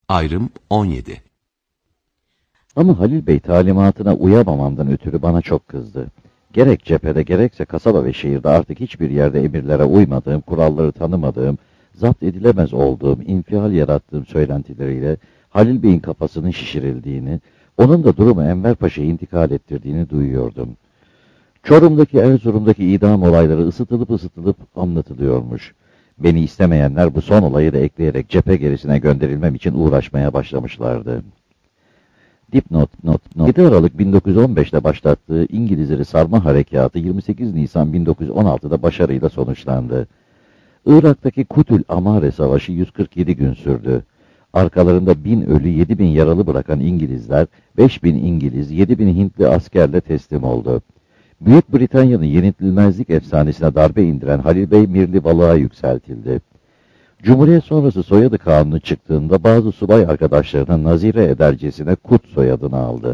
Ayrım 17. Ama Halil Bey talimatına uyamamamdan ötürü bana çok kızdı. Gerek cephede gerekse kasaba ve şehirde artık hiçbir yerde emirlere uymadığım, kuralları tanımadığım, zapt edilemez olduğum, infial yarattığım söylentileriyle Halil Bey'in kafasının şişirildiğini, onun da durumu Enver Paşa'ya intikal ettirdiğini duyuyordum. Çorum'daki, Erzurum'daki idam olayları ısıtılıp anlatılıyormuş. Beni istemeyenler bu son olayı da ekleyerek cephe gerisine gönderilmem için uğraşmaya başlamışlardı. Dipnot, 7 Aralık 1915'te başlattığı İngilizleri sarma harekatı 28 Nisan 1916'da başarıyla sonuçlandı. Irak'taki Kutül Amare Savaşı 147 gün sürdü. Arkalarında 1000 ölü, 7000 yaralı bırakan İngilizler, 5000 İngiliz, 7000 Hintli askerle teslim oldu. Büyük Britanya'nın yenilmezlik efsanesine darbe indiren Halil Bey Mirlibalığa yükseltildi. Cumhuriyet sonrası soyadı kanunu çıktığında bazı subay arkadaşlarına nazire edercesine Kut soyadını aldı.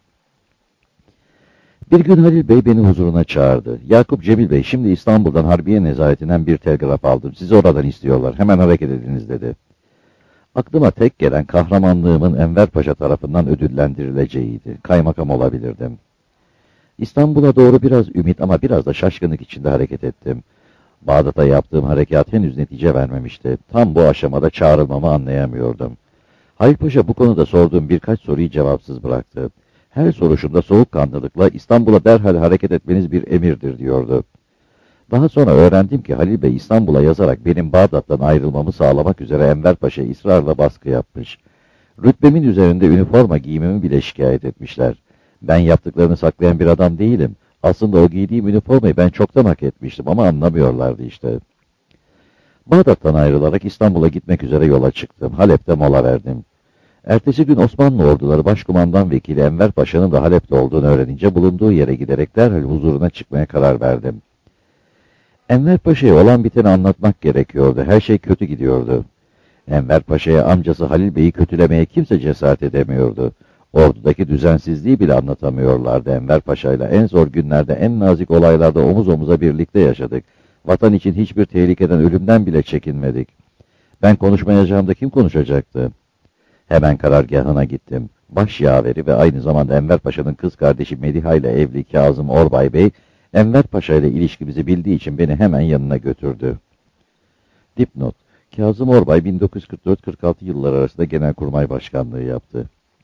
Bir gün Halil Bey beni huzuruna çağırdı. Yakup Cemil Bey, şimdi İstanbul'dan Harbiye Nezaretinden bir telgraf aldım. Sizi oradan istiyorlar. Hemen hareket ediniz dedi. Aklıma tek gelen kahramanlığımın Enver Paşa tarafından ödüllendirileceğiydi. Kaymakam olabilirdim. İstanbul'a doğru biraz ümit ama biraz da şaşkınlık içinde hareket ettim. Bağdat'a yaptığım harekat henüz netice vermemişti. Tam bu aşamada çağrılmamı anlayamıyordum. Halil Paşa bu konuda sorduğum birkaç soruyu cevapsız bıraktı. Her soruşumda soğukkanlılıkla İstanbul'a derhal hareket etmeniz bir emirdir diyordu. Daha sonra öğrendim ki Halil Bey İstanbul'a yazarak benim Bağdat'tan ayrılmamı sağlamak üzere Enver Paşa'ya ısrarla baskı yapmış. Rütbemin üzerinde üniforma giymemi bile şikayet etmişler. Ben yaptıklarını saklayan bir adam değilim. Aslında o giydiğim üniformayı ben çoktan hak etmiştim ama anlamıyorlardı işte. Bağdat'tan ayrılarak İstanbul'a gitmek üzere yola çıktım. Halep'te mola verdim. Ertesi gün Osmanlı orduları başkumandan vekili Enver Paşa'nın da Halep'te olduğunu öğrenince bulunduğu yere giderek derhal huzuruna çıkmaya karar verdim. Enver Paşa'ya olan biteni anlatmak gerekiyordu. Her şey kötü gidiyordu. Enver Paşa'ya amcası Halil Bey'i kötülemeye kimse cesaret edemiyordu. Ordudaki düzensizliği bile anlatamıyorlardı. Enver Paşa'yla en zor günlerde, en nazik olaylarda omuz omuza birlikte yaşadık. Vatan için hiçbir tehlikeden, ölümden bile çekinmedik. Ben konuşmayacağımda kim konuşacaktı? Hemen karargahına gittim. Başyaveri ve aynı zamanda Enver Paşa'nın kız kardeşi Mediha ile evli Kazım Orbay Bey, Enver Paşa ile ilişkimizi bildiği için beni hemen yanına götürdü. Dipnot: Kazım Orbay 1944-46 yılları arasında Genelkurmay Başkanlığı yaptı.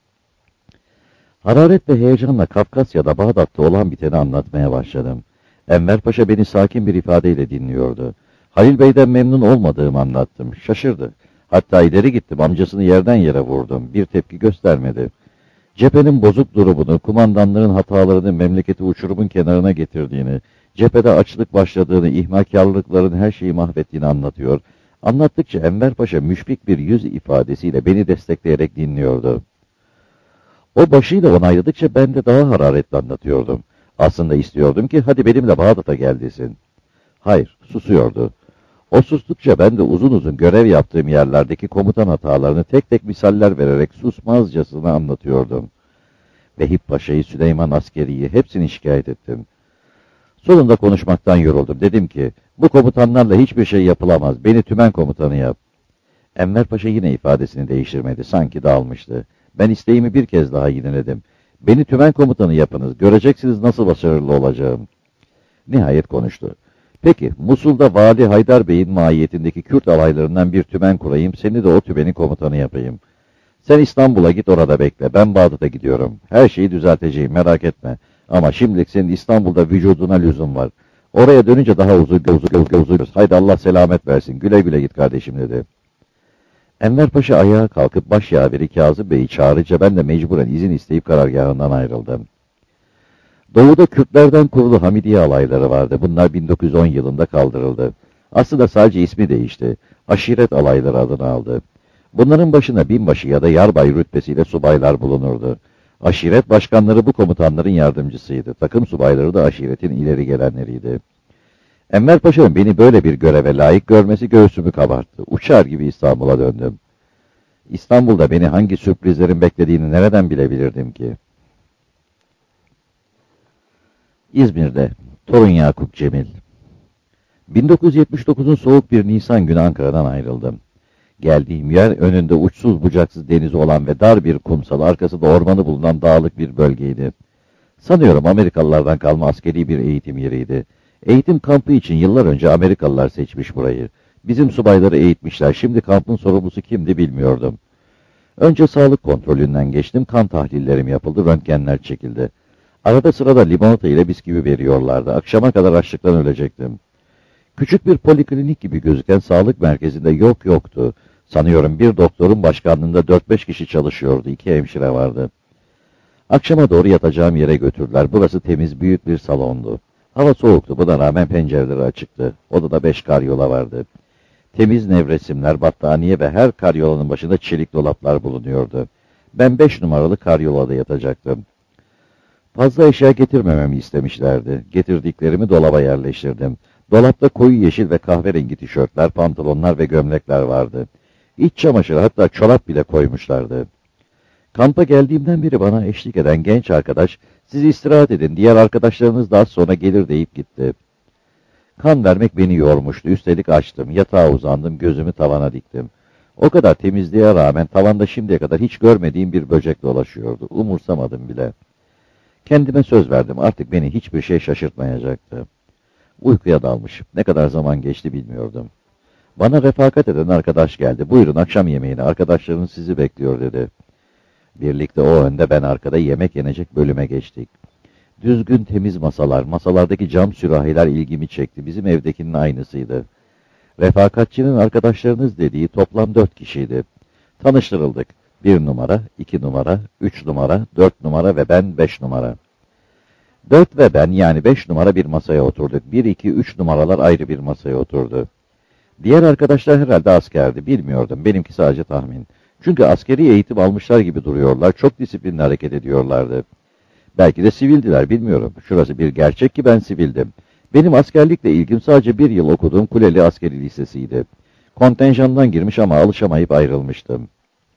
Hararet ve heyecanla Kafkasya'da Bağdat'ta olan biteni anlatmaya başladım. Enver Paşa beni sakin bir ifadeyle dinliyordu. Halil Bey'den memnun olmadığımı anlattım. Şaşırdı. Hatta ileri gittim, amcasını yerden yere vurdum. Bir tepki göstermedi. Cephenin bozuk durumunu, kumandanların hatalarını memleketi uçurumun kenarına getirdiğini, cephede açlık başladığını, ihmalkarlıkların her şeyi mahvettiğini anlatıyor. Anlattıkça Enver Paşa müşfik bir yüz ifadesiyle beni destekleyerek dinliyordu. O başıyla onayladıkça ben de daha hararetli anlatıyordum. Aslında istiyordum ki hadi benimle Bağdat'a gel desin. Hayır, susuyordu. O sustukça ben de uzun uzun görev yaptığım yerlerdeki komutan hatalarını tek tek misaller vererek susmazcasına anlatıyordum. Vehip Paşa'yı, Süleyman Askeri'yi hepsini şikayet ettim. Sonunda konuşmaktan yoruldum. Dedim ki bu komutanlarla hiçbir şey yapılamaz. Beni tümen komutanı yap. Enver Paşa yine ifadesini değiştirmedi. Sanki dağılmıştı. Ben isteğimi bir kez daha yineledim. Beni tümen komutanı yapınız. Göreceksiniz nasıl başarılı olacağım. Nihayet konuştu. Peki, Musul'da Vali Haydar Bey'in mahiyetindeki Kürt alaylarından bir tümen kurayım, seni de o tümenin komutanı yapayım. Sen İstanbul'a git, orada bekle, ben Bağdat'a gidiyorum. Her şeyi düzelteceğim, merak etme. Ama şimdilik senin İstanbul'da vücuduna lüzum var. Oraya dönünce daha uzun. Haydi Allah selamet versin, güle güle git kardeşim dedi. Enver Paşa ayağa kalkıp başyaveri Kazım Bey'i çağırınca ben de mecburen izin isteyip karargahından ayrıldım. Doğu'da Kürtlerden kurulu Hamidiye alayları vardı. Bunlar 1910 yılında kaldırıldı. Aslında sadece ismi değişti. Aşiret alayları adını aldı. Bunların başına binbaşı ya da yarbay rütbesiyle subaylar bulunurdu. Aşiret başkanları bu komutanların yardımcısıydı. Takım subayları da aşiretin ileri gelenleriydi. Enver Paşa'nın beni böyle bir göreve layık görmesi göğsümü kabarttı. Uçar gibi İstanbul'a döndüm. İstanbul'da beni hangi sürprizlerin beklediğini nereden bilebilirdim ki? İzmir'de, torun Yakup Cemil. 1979'un soğuk bir Nisan günü Ankara'dan ayrıldım. Geldiğim yer önünde uçsuz bucaksız denizi olan ve dar bir kumsal, arkasında ormanı bulunan dağlık bir bölgeydi. Sanıyorum Amerikalılardan kalma askeri bir eğitim yeriydi. Eğitim kampı için yıllar önce Amerikalılar seçmiş burayı. Bizim subayları eğitmişler. Şimdi kampın sorumlusu kimdi bilmiyordum. Önce sağlık kontrolünden geçtim. Kan tahlillerim yapıldı. Röntgenler çekildi. Arada sırada limonata ile bisküvi veriyorlardı. Akşama kadar açlıktan ölecektim. Küçük bir poliklinik gibi gözüken sağlık merkezinde yoktu. Sanıyorum bir doktorun başkanlığında 4-5 kişi çalışıyordu. 2 hemşire vardı. Akşama doğru yatacağım yere götürdüler. Burası temiz, büyük bir salondu. Hava soğuktu. Buna rağmen pencereleri açıktı. Odada 5 karyola vardı. Temiz nevresimler, battaniye ve her karyolanın başında çelik dolaplar bulunuyordu. Ben 5 numaralı karyolada yatacaktım. Fazla eşya getirmememi istemişlerdi. Getirdiklerimi dolaba yerleştirdim. Dolapta koyu yeşil ve kahverengi tişörtler, pantolonlar ve gömlekler vardı. İç çamaşırı, hatta çorap bile koymuşlardı. Kampa geldiğimden beri bana eşlik eden genç arkadaş, "Siz istirahat edin, diğer arkadaşlarınız daha sonra gelir," deyip gitti. Kan vermek beni yormuştu. Üstelik açtım, yatağa uzandım, gözümü tavana diktim. O kadar temizliğe rağmen tavanda şimdiye kadar hiç görmediğim bir böcek dolaşıyordu. Umursamadım bile. Kendime söz verdim, artık beni hiçbir şey şaşırtmayacaktı. Uykuya dalmışım. Ne kadar zaman geçti bilmiyordum. Bana refakat eden arkadaş geldi. "Buyurun akşam yemeğine, arkadaşlarınız sizi bekliyor," dedi. Birlikte o önde, ben arkada yemek yenecek bölüme geçtik. Düzgün temiz masalar, masalardaki cam sürahiler ilgimi çekti. Bizim evdekinin aynısıydı. Refakatçinin arkadaşlarınız dediği toplam 4 kişiydi. Tanıştırıldık. 1 numara, 2 numara, 3 numara, 4 numara ve ben 5 numara. 4 ve ben, yani 5 numara bir masaya oturduk. 1, 2, 3 numaralar ayrı bir masaya oturdu. Diğer arkadaşlar herhalde askerdi. Bilmiyordum. Benimki sadece tahmin. Çünkü askeri eğitim almışlar gibi duruyorlar. Çok disiplinli hareket ediyorlardı. Belki de sivildiler, bilmiyorum. Şurası bir gerçek ki ben sivildim. Benim askerlikle ilgim sadece 1 yıl okuduğum Kuleli Askeri Lisesi'ydi. Kontenjandan girmiş ama alışamayıp ayrılmıştım.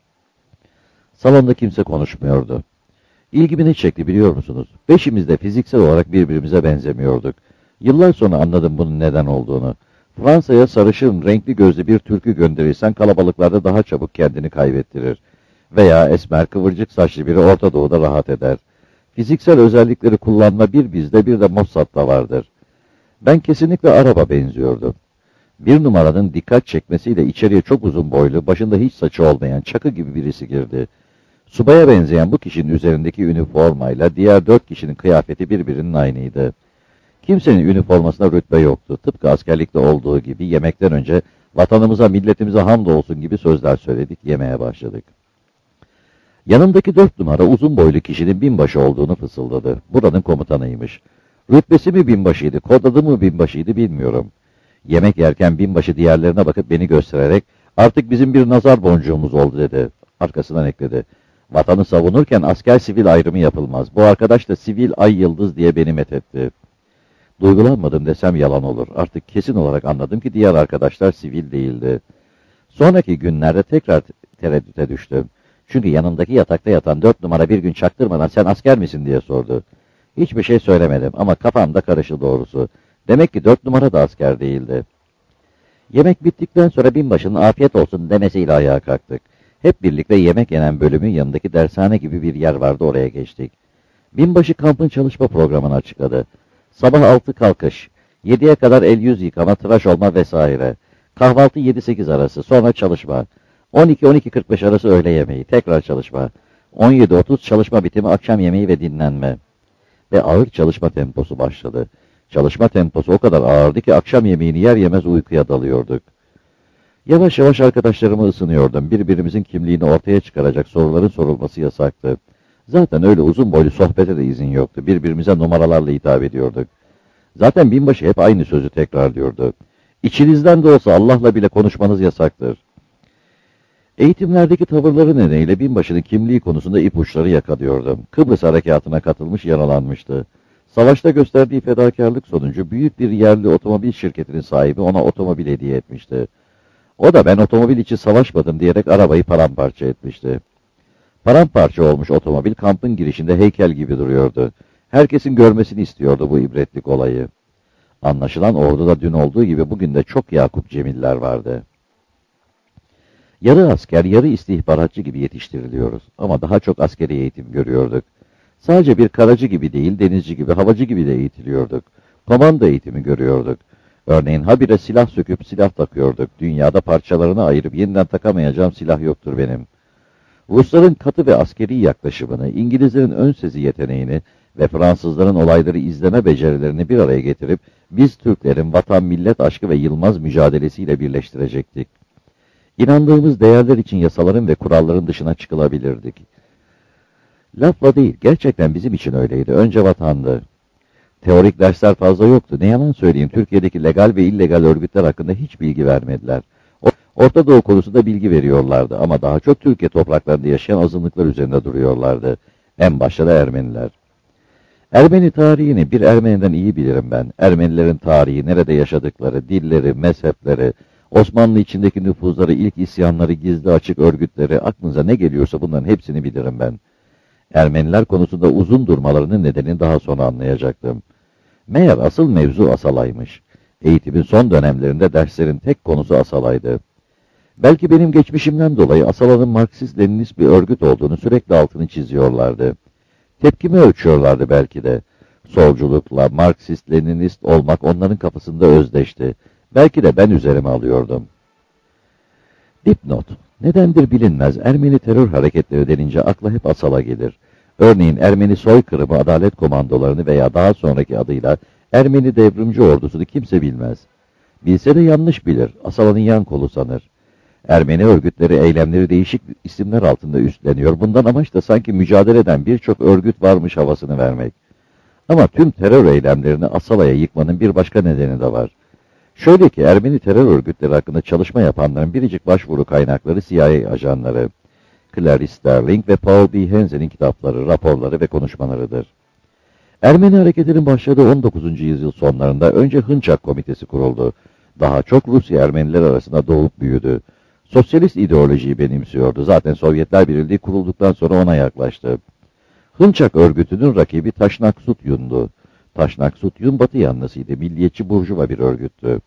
Salonda kimse konuşmuyordu. İlgimi ne çekti biliyor musunuz? 5'imiz de fiziksel olarak birbirimize benzemiyorduk. Yıllar sonra anladım bunun neden olduğunu. Fransa'ya sarışın, renkli gözlü bir türkü gönderirsen kalabalıklarda daha çabuk kendini kaybettirir. Veya esmer, kıvırcık saçlı biri Orta Doğu'da rahat eder. Fiziksel özellikleri kullanma bir bizde, bir de Mossad'da vardır. Ben kesinlikle Arap'a benziyordum. 1 numaranın dikkat çekmesiyle içeriye çok uzun boylu, başında hiç saçı olmayan çakı gibi birisi girdi. Subaya benzeyen bu kişinin üzerindeki üniformayla diğer 4 kişinin kıyafeti birbirinin aynıydı. Kimsenin üniformasına rütbe yoktu. Tıpkı askerlikte olduğu gibi yemekten önce "Vatanımıza, milletimize hamdolsun" gibi sözler söyledik, yemeye başladık. Yanımdaki 4 numara uzun boylu kişinin binbaşı olduğunu fısıldadı. Buranın komutanıymış. Rütbesi mi binbaşıydı, kod adı mı binbaşıydı bilmiyorum. Yemek yerken binbaşı diğerlerine bakıp beni göstererek "Artık bizim bir nazar boncuğumuz oldu," dedi. Arkasından ekledi: "Vatanı savunurken asker sivil ayrımı yapılmaz. Bu arkadaş da sivil ay yıldız diye beni methetti." Duygulanmadım desem yalan olur. Artık kesin olarak anladım ki diğer arkadaşlar sivil değildi. Sonraki günlerde tekrar tereddüte düştüm. Çünkü yanındaki yatakta yatan 4 numara bir gün çaktırmadan "Sen asker misin?" diye sordu. Hiçbir şey söylemedim ama kafamda karıştı doğrusu. Demek ki 4 numara da asker değildi. Yemek bittikten sonra binbaşının "Afiyet olsun" demesiyle ayağa kalktık. Hep birlikte yemek yenen bölümün yanındaki dershane gibi bir yer vardı, oraya geçtik. Binbaşı kampın çalışma programını açıkladı. Sabah 6 kalkış, 7'ye kadar el yüz yıkama, tıraş olma vesaire. Kahvaltı 7-8 arası, sonra çalışma. 12-12.45 arası öğle yemeği, tekrar çalışma. 17.30 çalışma bitimi, akşam yemeği ve dinlenme. Ve ağır çalışma temposu başladı. Çalışma temposu o kadar ağırdı ki akşam yemeğini yer yemez uykuya dalıyorduk. Yavaş yavaş arkadaşlarımı ısınıyordum. Birbirimizin kimliğini ortaya çıkaracak soruların sorulması yasaktı. Zaten öyle uzun boylu sohbete de izin yoktu. Birbirimize numaralarla hitap ediyorduk. Zaten binbaşı hep aynı sözü tekrarlıyordu: "İçinizden de olsa Allah'la bile konuşmanız yasaktır." Eğitimlerdeki tavırları nedeniyle binbaşının kimliği konusunda ipuçları yakalıyordum. Kıbrıs harekatına katılmış, yaralanmıştı. Savaşta gösterdiği fedakarlık sonucu büyük bir yerli otomobil şirketinin sahibi ona otomobil hediye etmişti. O da "Ben otomobil için savaşmadım" diyerek arabayı paramparça etmişti. Paramparça olmuş otomobil kampın girişinde heykel gibi duruyordu. Herkesin görmesini istiyordu bu ibretlik olayı. Anlaşılan orduda dün olduğu gibi bugün de çok Yakup Cemiller vardı. Yarı asker, yarı istihbaratçı gibi yetiştiriliyoruz ama daha çok askeri eğitim görüyorduk. Sadece bir karacı gibi değil, denizci gibi, havacı gibi de eğitiliyorduk. Komando eğitimi görüyorduk. Örneğin habire silah söküp silah takıyorduk. Dünyada parçalarını ayırıp yeniden takamayacağım silah yoktur benim. Rusların katı ve askeri yaklaşımını, İngilizlerin ön sezi yeteneğini ve Fransızların olayları izleme becerilerini bir araya getirip biz Türklerin vatan millet aşkı ve yılmaz mücadelesiyle birleştirecektik. İnandığımız değerler için yasaların ve kuralların dışına çıkılabilirdik. Lafla değil, gerçekten bizim için öyleydi. Önce vatandı. Teorik dersler fazla yoktu. Ne yalan söyleyeyim, Türkiye'deki legal ve illegal örgütler hakkında hiç bilgi vermediler. Orta Doğu konusunda bilgi veriyorlardı ama daha çok Türkiye topraklarında yaşayan azınlıklar üzerinde duruyorlardı. En başta da Ermeniler. Ermeni tarihini bir Ermeniden iyi bilirim ben. Ermenilerin tarihi, nerede yaşadıkları, dilleri, mezhepleri, Osmanlı içindeki nüfuzları, ilk isyanları, gizli açık örgütleri, aklınıza ne geliyorsa bunların hepsini bilirim ben. Ermeniler konusunda uzun durmalarının nedenini daha sonra anlayacaktım. Meğer asıl mevzu Asala'ymış. Eğitimin son dönemlerinde derslerin tek konusu Asala'ydı. Belki benim geçmişimden dolayı Asala'nın Marksist-Leninist bir örgüt olduğunu sürekli altını çiziyorlardı. Tepkimi ölçüyorlardı belki de. Solculukla Marksist-Leninist olmak onların kafasında özdeşti. Belki de ben üzerime alıyordum. Dipnot. Nedendir bilinmez Ermeni terör hareketleri denince akla hep Asala gelir. Örneğin Ermeni soykırımı adalet komandolarını veya daha sonraki adıyla Ermeni devrimci ordusunu kimse bilmez. Bilse de yanlış bilir, Asala'nın yan kolu sanır. Ermeni örgütleri eylemleri değişik isimler altında üstleniyor. Bundan amaç da sanki mücadele eden birçok örgüt varmış havasını vermek. Ama tüm terör eylemlerini Asala'ya yıkmanın bir başka nedeni de var. Şöyle ki Ermeni terör örgütleri hakkında çalışma yapanların biricik başvuru kaynakları CIA ajanları, Clarice Sterling ve Paul B. Henze'nin kitapları, raporları ve konuşmalarıdır. Ermeni hareketinin başladığı 19. yüzyıl sonlarında önce Hınçak Komitesi kuruldu. Daha çok Rusya Ermeniler arasında doğup büyüdü. Sosyalist ideolojiyi benimsiyordu. Zaten Sovyetler Birliği kurulduktan sonra ona yaklaştı. Hınçak örgütünün rakibi Taşnak Sutyun'du. Taşnak Sutyun Batı yanlısıydı. Milliyetçi burjuva bir örgüttü.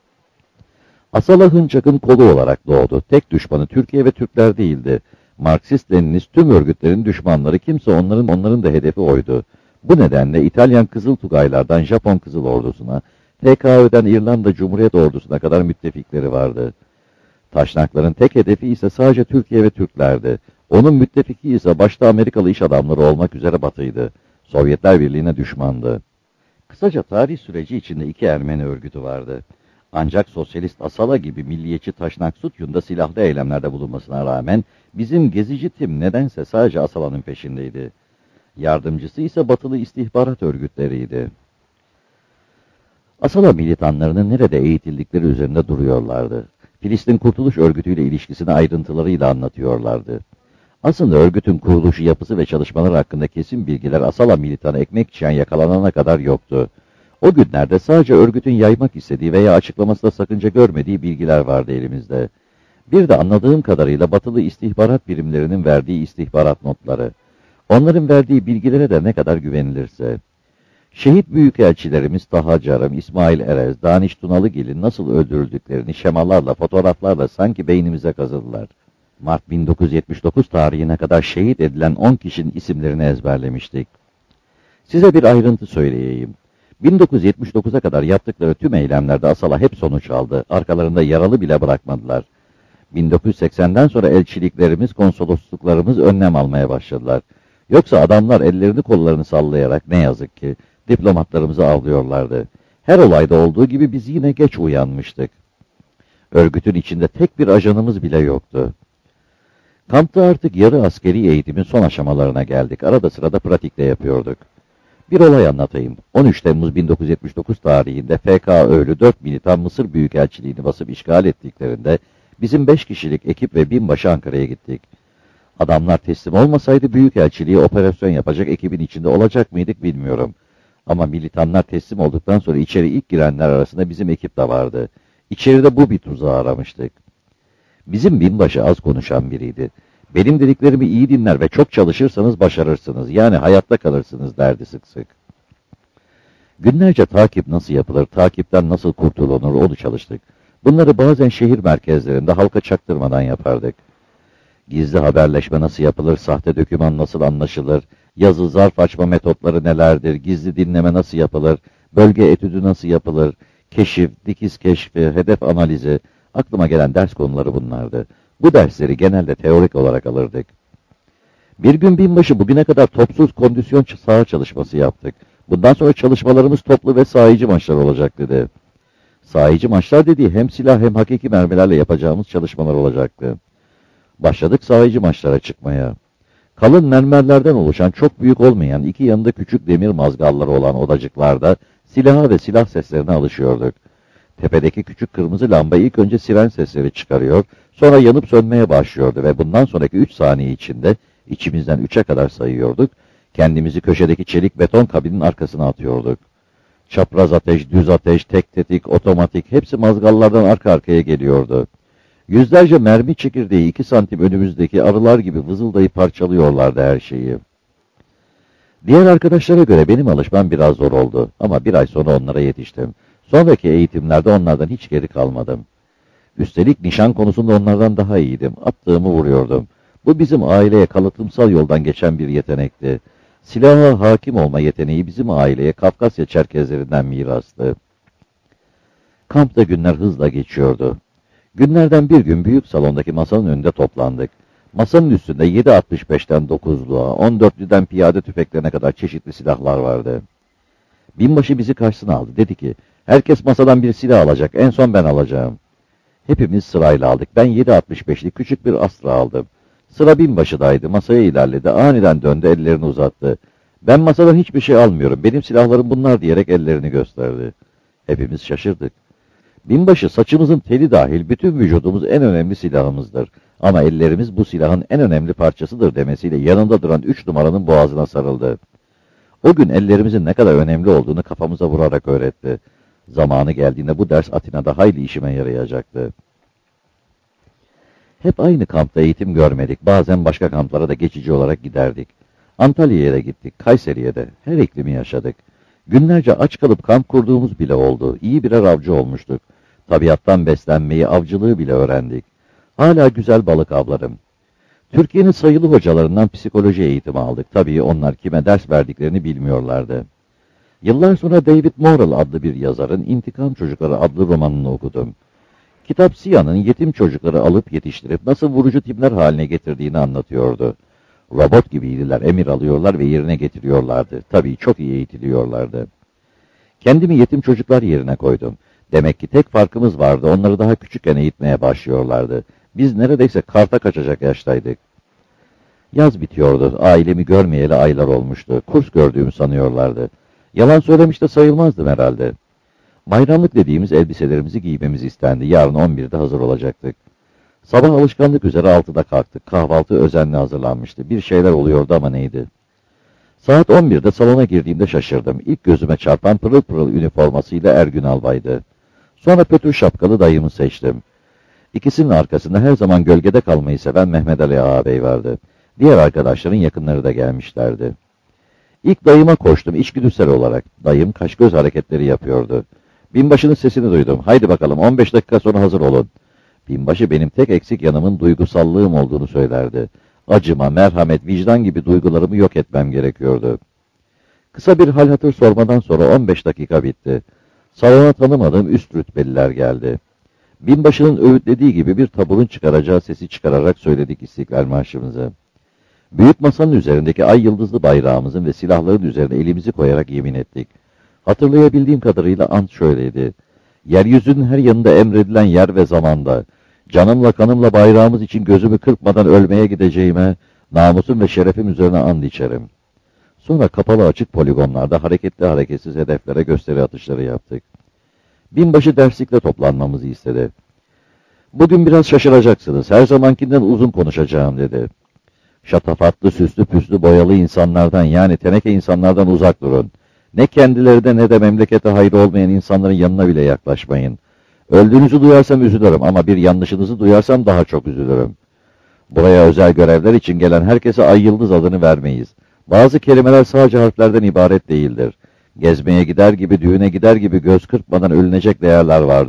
Asala Hınçak'ın kolu olarak doğdu. Tek düşmanı Türkiye ve Türkler değildi. Marksist-Leninist tüm örgütlerin düşmanları kimse onların da hedefi oydu. Bu nedenle İtalyan Kızıl Tugaylardan Japon Kızıl Ordusu'na, TKÖ'den İrlanda Cumhuriyet Ordusu'na kadar müttefikleri vardı. Taşnakların tek hedefi ise sadece Türkiye ve Türklerdi. Onun müttefiki ise başta Amerikalı iş adamları olmak üzere Batı'ydı. Sovyetler Birliği'ne düşmandı. Kısaca tarih süreci içinde iki Ermeni örgütü vardı. Ancak sosyalist Asala gibi milliyetçi Taşnak Sutyun'da silahlı eylemlerde bulunmasına rağmen bizim gezici tim nedense sadece Asala'nın peşindeydi. Yardımcısı ise batılı istihbarat örgütleriydi. Asala militanlarının nerede eğitildikleri üzerinde duruyorlardı. Filistin Kurtuluş Örgütü ile ilişkisini ayrıntılarıyla anlatıyorlardı. Aslında örgütün kuruluşu, yapısı ve çalışmaları hakkında kesin bilgiler Asala militanı ekmek çiğen yakalanana kadar yoktu. O günlerde sadece örgütün yaymak istediği veya açıklamasında sakınca görmediği bilgiler vardı elimizde. Bir de anladığım kadarıyla batılı istihbarat birimlerinin verdiği istihbarat notları. Onların verdiği bilgilere de ne kadar güvenilirse. Şehit büyükelçilerimiz Taha Carım, İsmail Erez, Daniş Tunalıgil'in nasıl öldürüldüklerini şemalarla, fotoğraflarla sanki beynimize kazıdılar. Mart 1979 tarihine kadar şehit edilen 10 kişinin isimlerini ezberlemiştik. Size bir ayrıntı söyleyeyim. 1979'a kadar yaptıkları tüm eylemlerde Asala hep sonuç aldı. Arkalarında yaralı bile bırakmadılar. 1980'den sonra elçiliklerimiz, konsolosluklarımız önlem almaya başladılar. Yoksa adamlar ellerini kollarını sallayarak ne yazık ki diplomatlarımızı avlıyorlardı. Her olayda olduğu gibi biz yine geç uyanmıştık. Örgütün içinde tek bir ajanımız bile yoktu. Kampta artık yarı askeri eğitimin son aşamalarına geldik. Arada sırada pratikte yapıyorduk. Bir olay anlatayım. 13 Temmuz 1979 tarihinde FKÖ'lü 4 militan Mısır Büyükelçiliğini basıp işgal ettiklerinde bizim 5 kişilik ekip ve binbaşı Ankara'ya gittik. Adamlar teslim olmasaydı Büyükelçiliği operasyon yapacak ekibin içinde olacak mıydık bilmiyorum. Ama militanlar teslim olduktan sonra içeri ilk girenler arasında bizim ekip de vardı. İçeride bu bir tuzağı aramıştık. Bizim binbaşı az konuşan biriydi. Benim dediklerimi iyi dinler ve çok çalışırsanız başarırsınız. Yani hayatta kalırsınız derdi sık sık. Günlerce takip nasıl yapılır, takipten nasıl kurtulunur onu çalıştık. Bunları bazen şehir merkezlerinde halka çaktırmadan yapardık. Gizli haberleşme nasıl yapılır, sahte doküman nasıl anlaşılır, yazı zarf açma metotları nelerdir, gizli dinleme nasıl yapılır, bölge etüdü nasıl yapılır, keşif, dikiz keşfi, hedef analizi, aklıma gelen ders konuları bunlardı. Bu dersleri genelde teorik olarak alırdık. Bir gün binbaşı bugüne kadar topsuz kondisyon saha çalışması yaptık. Bundan sonra çalışmalarımız toplu ve sahici maçlar olacak dedi. Sahici maçlar dediği hem silah hem hakiki mermilerle yapacağımız çalışmalar olacaktı. Başladık sahici maçlara çıkmaya. Kalın mermerlerden oluşan çok büyük olmayan iki yanında küçük demir mazgalları olan odacıklarda silaha ve silah seslerine alışıyorduk. Tepedeki küçük kırmızı lamba ilk önce siren sesleri çıkarıyor, sonra yanıp sönmeye başlıyordu ve bundan sonraki 3 saniye içinde içimizden 3'e kadar sayıyorduk, kendimizi köşedeki çelik beton kabinin arkasına atıyorduk. Çapraz ateş, düz ateş, tek tetik, otomatik hepsi mazgallardan arka arkaya geliyordu. Yüzlerce mermi çekirdeği 2 santim önümüzdeki arılar gibi vızıldayıp parçalıyorlardı her şeyi. Diğer arkadaşlara göre benim alışmam biraz zor oldu ama bir ay sonra onlara yetiştim. Sonraki eğitimlerde onlardan hiç geri kalmadım. Üstelik nişan konusunda onlardan daha iyiydim. Attığımı vuruyordum. Bu bizim aileye kalıtımsal yoldan geçen bir yetenekti. Silaha hakim olma yeteneği bizim aileye Kafkasya Çerkezlerinden mirastı. Kampta günler hızla geçiyordu. Günlerden bir gün büyük salondaki masanın önünde toplandık. Masanın üstünde 7.65'ten 9'luğa, 14'lüden piyade tüfeklerine kadar çeşitli silahlar vardı. Binbaşı bizi karşısına aldı. Dedi ki, herkes masadan bir silah alacak, en son ben alacağım. Hepimiz sırayla aldık. Ben 7.65'lik küçük bir Astra aldım. Sıra binbaşıdaydı. Masaya ilerledi. Aniden döndü, ellerini uzattı. Ben masadan hiçbir şey almıyorum. Benim silahlarım bunlar diyerek ellerini gösterdi. Hepimiz şaşırdık. Binbaşı saçımızın teli dahil bütün vücudumuz en önemli silahımızdır. Ama ellerimiz bu silahın en önemli parçasıdır demesiyle yanında duran 3 numaranın boğazına sarıldı. O gün ellerimizin ne kadar önemli olduğunu kafamıza vurarak öğretti. Zamanı geldiğinde bu ders Atina'da hayli işime yarayacaktı. Hep aynı kampta eğitim görmedik. Bazen başka kamplara da geçici olarak giderdik. Antalya'ya da gittik, Kayseri'ye de. Her iklimi yaşadık. Günlerce aç kalıp kamp kurduğumuz bile oldu. İyi birer avcı olmuştuk. Tabiattan beslenmeyi, avcılığı bile öğrendik. Hala güzel balık avlarım. Türkiye'nin sayılı hocalarından psikoloji eğitimi aldık. Tabii onlar kime ders verdiklerini bilmiyorlardı. Yıllar sonra David Morrell adlı bir yazarın İntikam Çocukları adlı romanını okudum. Kitap Siyah'ın yetim çocukları alıp yetiştirip nasıl vurucu tipler haline getirdiğini anlatıyordu. Robot gibiydiler, emir alıyorlar ve yerine getiriyorlardı. Tabii çok iyi eğitiliyorlardı. Kendimi yetim çocuklar yerine koydum. Demek ki tek farkımız vardı, onları daha küçükken eğitmeye başlıyorlardı. Biz neredeyse karta kaçacak yaştaydık. Yaz bitiyordu, ailemi görmeyeli aylar olmuştu. Kurs gördüğümü sanıyorlardı. Yalan söylemiş de sayılmazdım herhalde. Bayramlık dediğimiz elbiselerimizi giymemiz istendi. Yarın 11'de hazır olacaktık. Sabah alışkanlık üzere 6'da kalktık. Kahvaltı özenle hazırlanmıştı. Bir şeyler oluyordu ama neydi? Saat 11'de salona girdiğimde şaşırdım. İlk gözüme çarpan pırıl pırıl üniformasıyla Ergün Albay'dı. Sonra pötür şapkalı dayımı seçtim. İkisinin arkasında her zaman gölgede kalmayı seven Mehmet Ali ağabey vardı. Diğer arkadaşların yakınları da gelmişlerdi. İlk dayıma koştum içgüdüsel olarak. Dayım kaş göz hareketleri yapıyordu. Binbaşının sesini duydum. Haydi bakalım 15 dakika sonra hazır olun. Binbaşı benim tek eksik yanımın duygusallığım olduğunu söylerdi. Acıma, merhamet, vicdan gibi duygularımı yok etmem gerekiyordu. Kısa bir hal hatır sormadan sonra 15 dakika bitti. Salona tanımadığım üst rütbeliler geldi. Binbaşının öğütlediği gibi bir taburun çıkaracağı sesi çıkararak söyledik İstiklal Marşımızı. Büyük masanın üzerindeki ay yıldızlı bayrağımızın ve silahların üzerine elimizi koyarak yemin ettik. Hatırlayabildiğim kadarıyla ant şöyleydi. Yeryüzünün her yanında emredilen yer ve zamanda, canımla kanımla bayrağımız için gözümü kırpmadan ölmeye gideceğime, namusum ve şerefim üzerine and içerim. Sonra kapalı açık poligonlarda hareketli hareketsiz hedeflere gösteri atışları yaptık. Binbaşı derslikle toplanmamızı istedi. Bugün biraz şaşıracaksınız, her zamankinden uzun konuşacağım dedi. Şatafatlı, süslü püslü boyalı insanlardan yani teneke insanlardan uzak durun. Ne kendilerine ne de memlekete hayır olmayan insanların yanına bile yaklaşmayın. Öldüğünüzü duyarsam üzülürüm ama bir yanlışınızı duyarsam daha çok üzülürüm. Buraya özel görevler için gelen herkese ay yıldız adını vermeyiz. Bazı kelimeler sadece harflerden ibaret değildir. Gezmeye gider gibi, düğüne gider gibi göz kırpmadan ölünecek değerler vardır.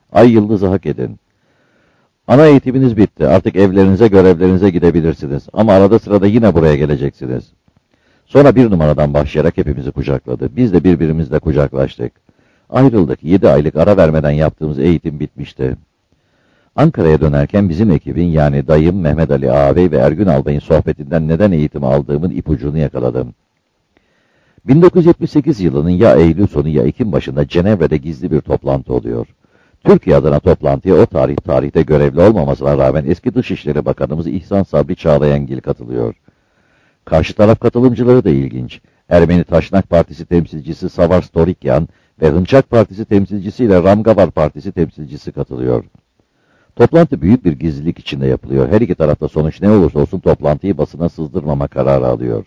Ay yıldızı hak edin. Ana eğitiminiz bitti. Artık evlerinize, görevlerinize gidebilirsiniz. Ama arada sırada yine buraya geleceksiniz. Sonra 1 numaradan başlayarak hepimizi kucakladı. Biz de birbirimizle kucaklaştık. Ayrıldık. 7 aylık ara vermeden yaptığımız eğitim bitmişti. Ankara'ya dönerken bizim ekibin, yani dayım, Mehmet Ali ağabey ve Ergün albayın sohbetinden neden eğitim aldığımın ipucunu yakaladım. 1978 yılının ya Eylül sonu ya Ekim başında Cenevre'de gizli bir toplantı oluyor. Türkiye adına toplantıya o tarihte görevli olmamasına rağmen eski Dışişleri Bakanımız İhsan Sabri Çağlayangil katılıyor. Karşı taraf katılımcıları da ilginç. Ermeni Taşnak Partisi temsilcisi Savar Storikyan ve Hınçak Partisi temsilcisiyle Ramgavar Partisi temsilcisi katılıyor. Toplantı büyük bir gizlilik içinde yapılıyor. Her iki tarafta sonuç ne olursa olsun toplantıyı basına sızdırmama kararı alıyor.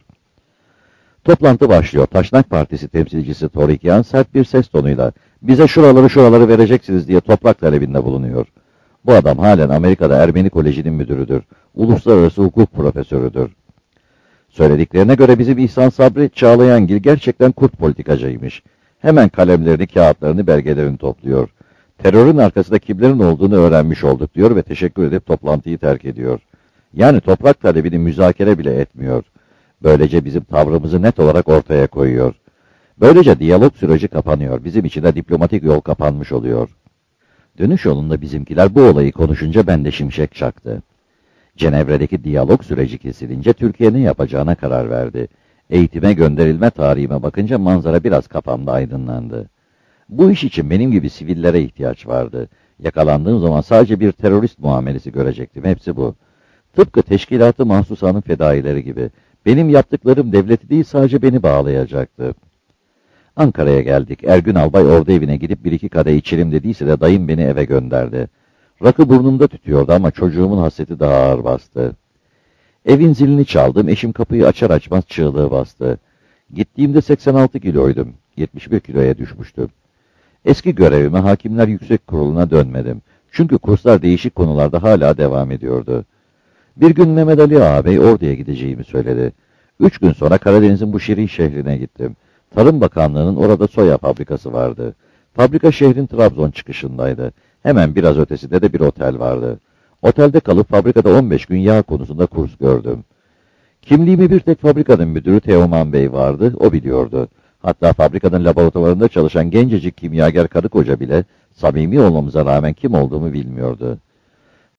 Toplantı başlıyor. Taşnak Partisi temsilcisi Torikyan sert bir ses tonuyla bize şuraları vereceksiniz diye toprak talebinde bulunuyor. Bu adam halen Amerika'da Ermeni Koleji'nin müdürüdür. Uluslararası hukuk profesörüdür. Söylediklerine göre bizim İhsan Sabri Çağlayangil gerçekten kurt politikacıymış. Hemen kalemlerini, kağıtlarını, belgelerini topluyor. Terörün arkasında kimlerin olduğunu öğrenmiş olduk diyor ve teşekkür edip toplantıyı terk ediyor. Yani toprak talebini müzakere bile etmiyor. Böylece bizim tavrımızı net olarak ortaya koyuyor. Böylece diyalog süreci kapanıyor. Bizim için de diplomatik yol kapanmış oluyor. Dönüş yolunda bizimkiler bu olayı konuşunca ben de şimşek çaktı. Cenevre'deki diyalog süreci kesilince Türkiye ne yapacağına karar verdi. Eğitime gönderilme tarihime bakınca manzara biraz kafamda aydınlandı. Bu iş için benim gibi sivillere ihtiyaç vardı. Yakalandığım zaman sadece bir terörist muamelesi görecektim. Hepsi bu. Tıpkı teşkilatı mahsusanın fedaileri gibi. Benim yaptıklarım devleti değil sadece beni bağlayacaktı. Ankara'ya geldik. Ergün albay ordu evine gidip 1-2 kadeh içelim dediyse de dayım beni eve gönderdi. Rakı burnumda tütüyordu ama çocuğumun hasreti daha ağır bastı. Evin zilini çaldım. Eşim kapıyı açar açmaz çığlığı bastı. Gittiğimde 86 kiloydum. 71 kiloya düşmüştüm. Eski görevime Hakimler Yüksek Kurulu'na dönmedim. Çünkü kurslar değişik konularda hala devam ediyordu. Bir gün Mehmet Ali ağabey orduya gideceğimi söyledi. 3 gün sonra Karadeniz'in bu şirin şehrine gittim. Tarım Bakanlığı'nın orada soya fabrikası vardı. Fabrika şehrin Trabzon çıkışındaydı. Hemen biraz ötesinde de bir otel vardı. Otelde kalıp fabrikada 15 gün yağ konusunda kurs gördüm. Kimliğimi bir tek fabrikanın müdürü Teoman Bey vardı, o biliyordu. Hatta fabrikanın laboratuvarında çalışan gencecik kimyager karı koca bile samimi olmamıza rağmen kim olduğumu bilmiyordu.